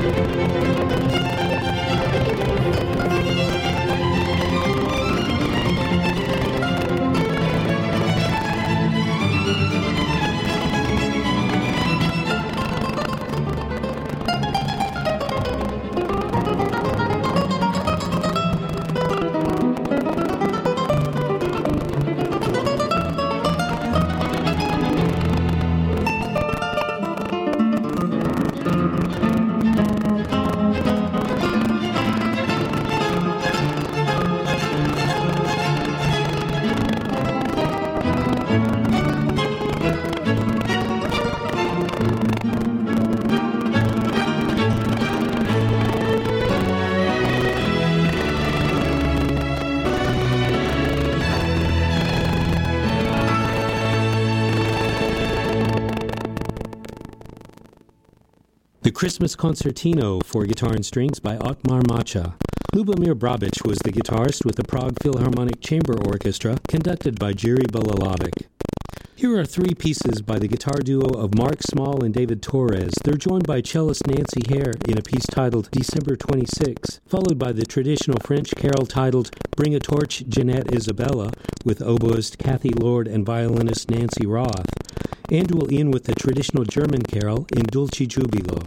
The Christmas Concertino for Guitar and Strings by Otmar Macha. Lubomir Brabic was the guitarist with the Prague Philharmonic Chamber Orchestra, conducted by Jiří Belalovic. Here are three pieces by the guitar duo of Mark Small and David Torres. They're joined by cellist Nancy Hare in a piece titled December 26, followed by the traditional French carol titled Bring a Torch, Jeanette Isabella, with oboist Kathy Lord and violinist Nancy Roth. And we'll end with the traditional German carol in Dulci Jubilo.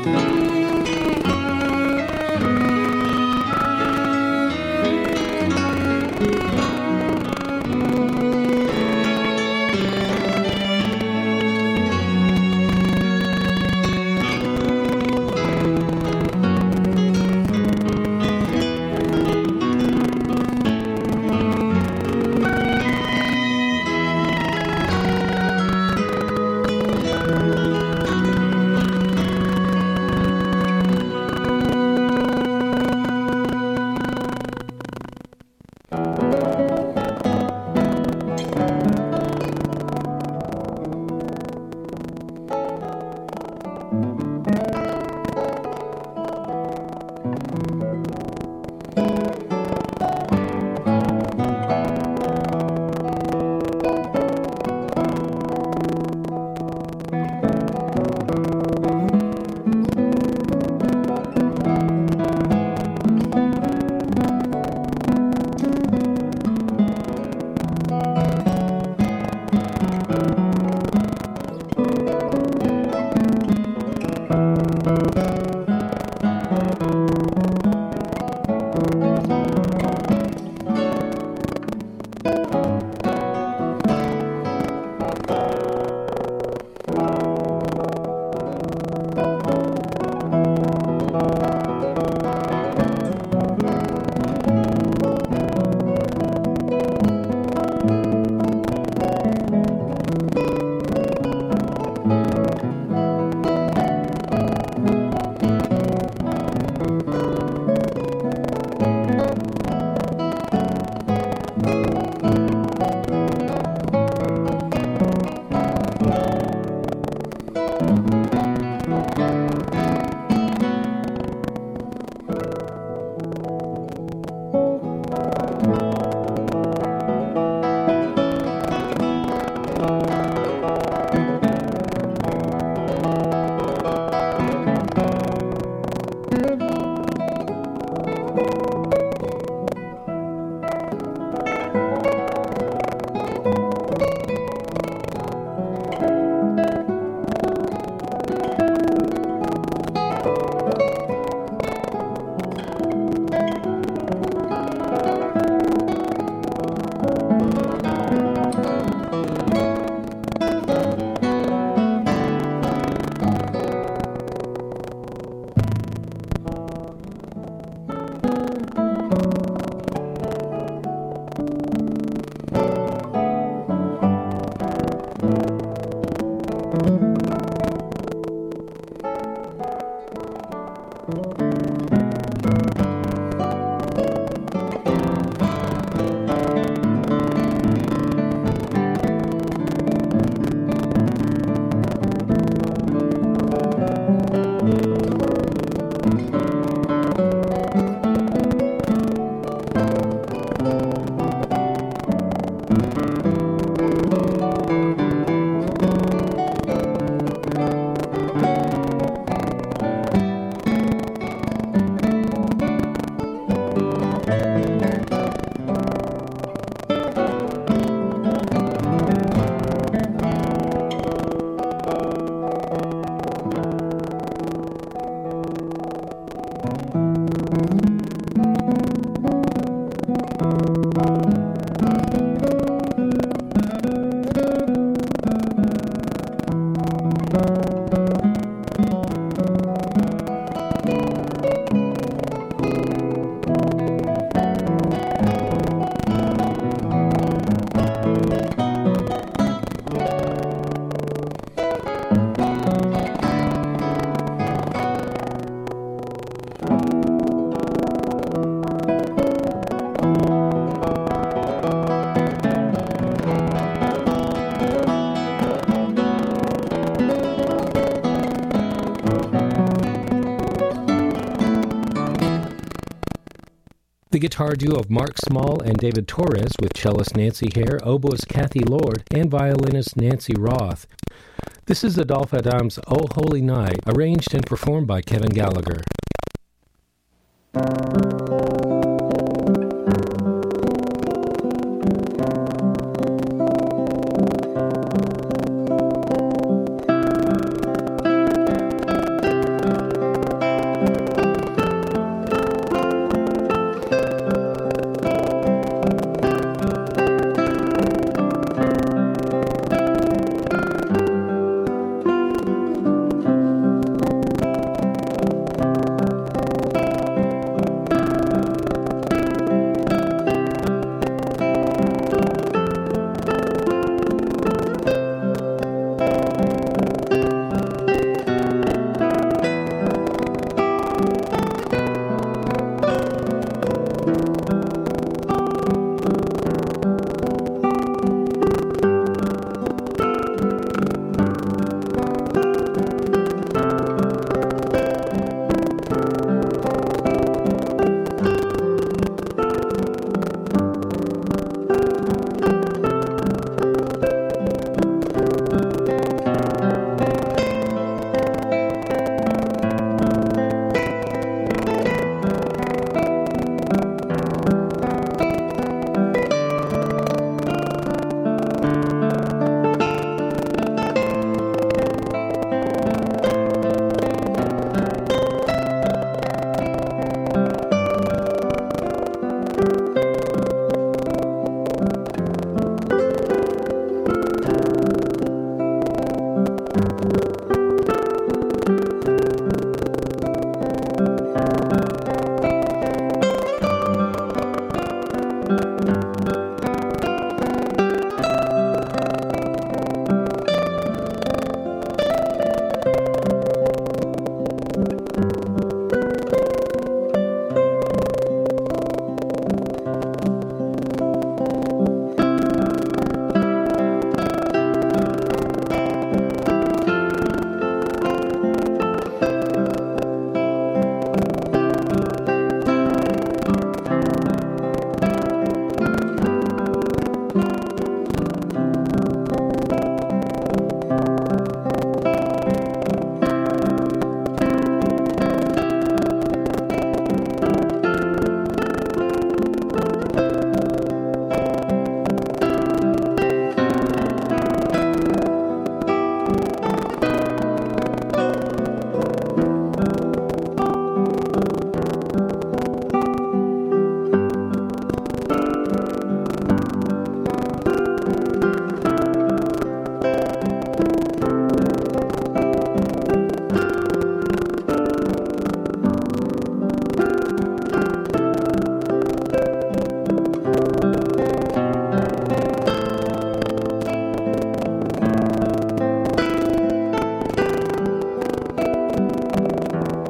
The guitar duo of Mark Small and David Torres with cellist Nancy Hare, oboist Kathy Lord, and violinist Nancy Roth. This is Adolphe Adam's "O Holy Night," arranged and performed by Kevin Gallagher.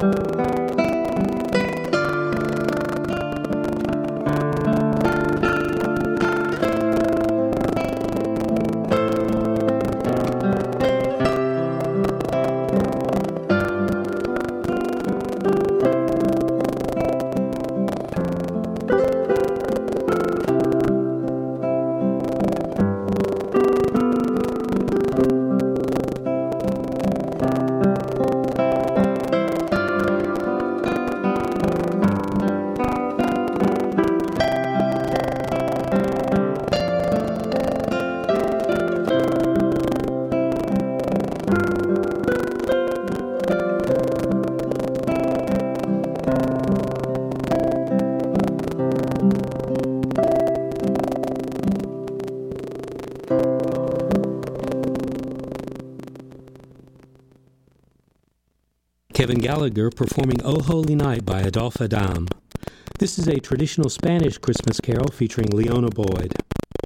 Kevin Gallagher performing O Holy Night by Adolphe Adam. This is a traditional Spanish Christmas carol featuring Leona Boyd.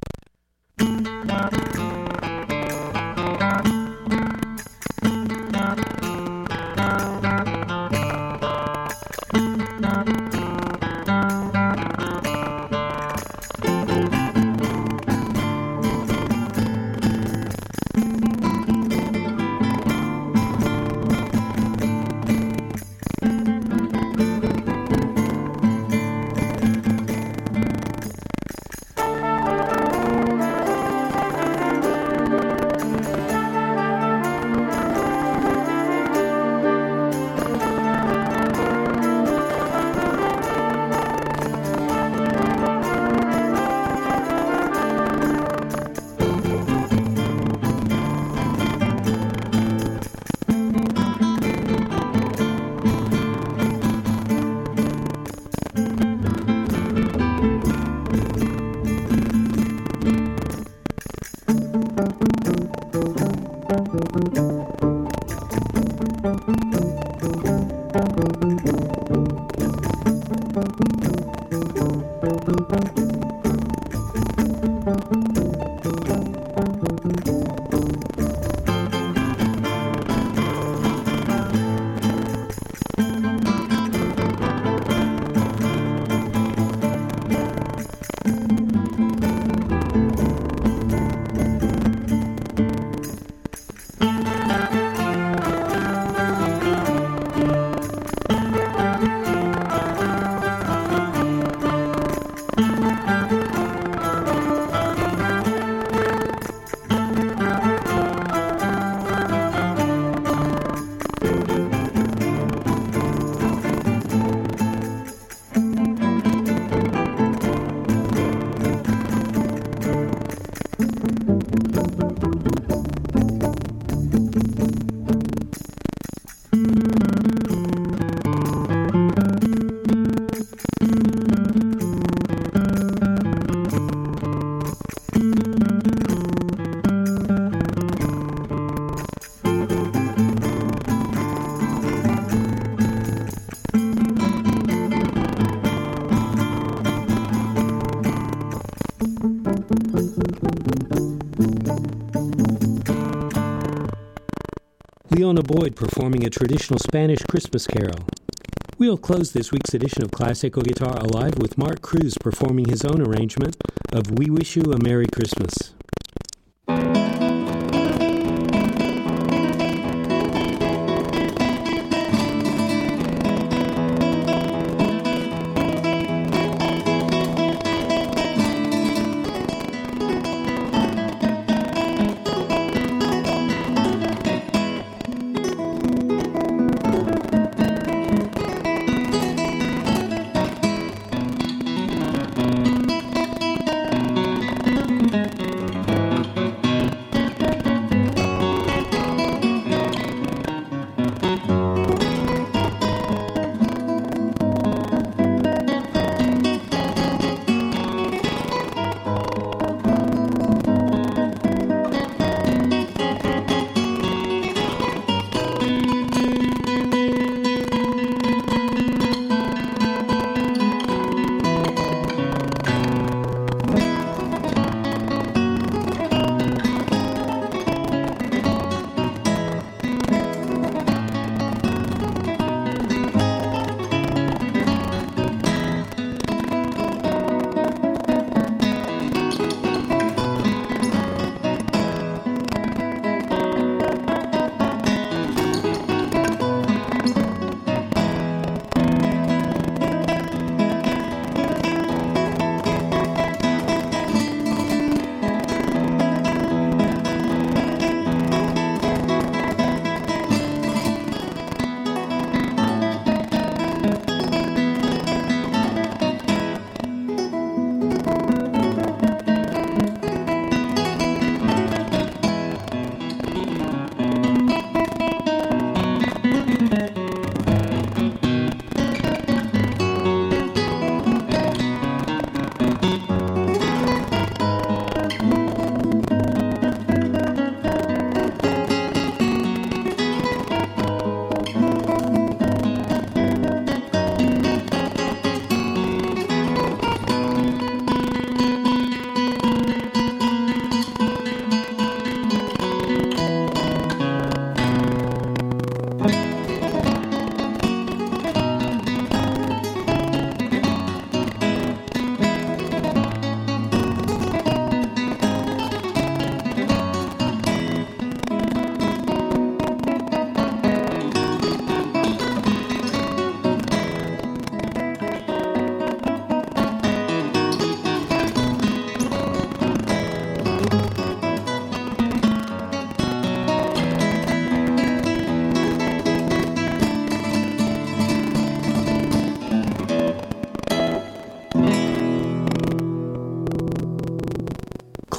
Leona Boyd performing a traditional Spanish Christmas carol. We'll close this week's edition of Classical Guitar Alive with Mark Cruz performing his own arrangement of We Wish You a Merry Christmas.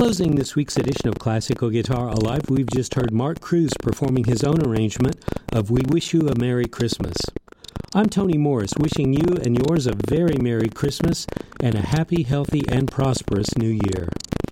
Closing this week's edition of Classical Guitar Alive, we've just heard Mark Cruz performing his own arrangement of We Wish You a Merry Christmas. I'm Tony Morris, wishing you and yours a very Merry Christmas and a happy, healthy, and prosperous New Year.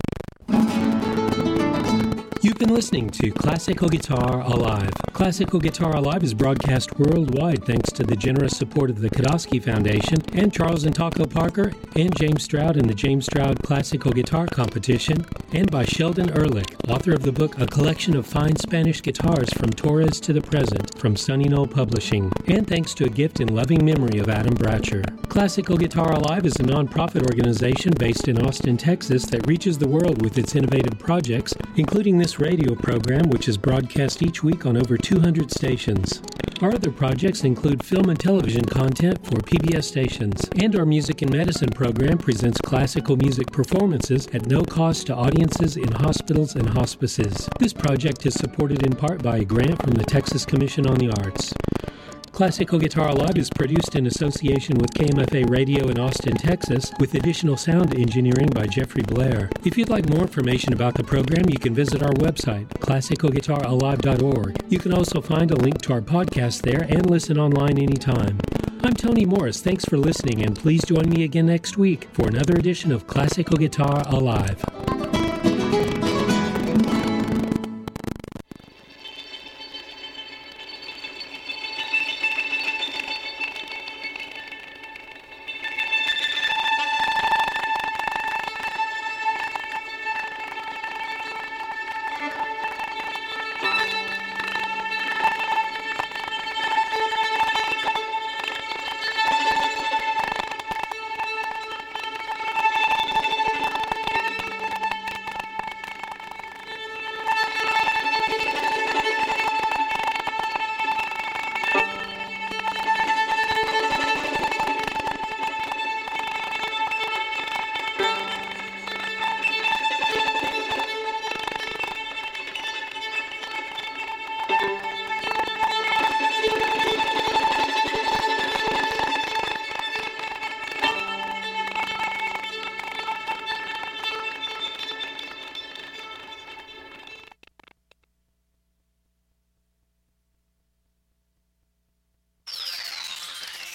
You've been listening to Classical Guitar Alive. Classical Guitar Alive is broadcast worldwide thanks to the generous support of the Kodosky Foundation and Charles and Taco Parker and James Stroud in the James Stroud Classical Guitar Competition, and by Sheldon Ehrlich, author of the book A Collection of Fine Spanish Guitars from Torres to the Present from Sunny Knoll Publishing, and thanks to a gift in loving memory of Adam Bratcher. Classical Guitar Alive is a non-profit organization based in Austin, Texas that reaches the world with its innovative projects, including this radio program, which is broadcast each week on over 200 stations. Our other projects include film and television content for PBS stations, and our Music and Medicine program presents classical music performances at no cost to audiences in hospitals and hospices. This project is supported in part by a grant from the Texas Commission on the Arts. Classical Guitar Alive is produced in association with KMFA Radio in Austin, Texas, with additional sound engineering by Jeffrey Blair. If you'd like more information about the program, you can visit our website, classicalguitaralive.org. You can also find a link to our podcast there and listen online anytime. I'm Tony Morris. Thanks for listening, and please join me again next week for another edition of Classical Guitar Alive.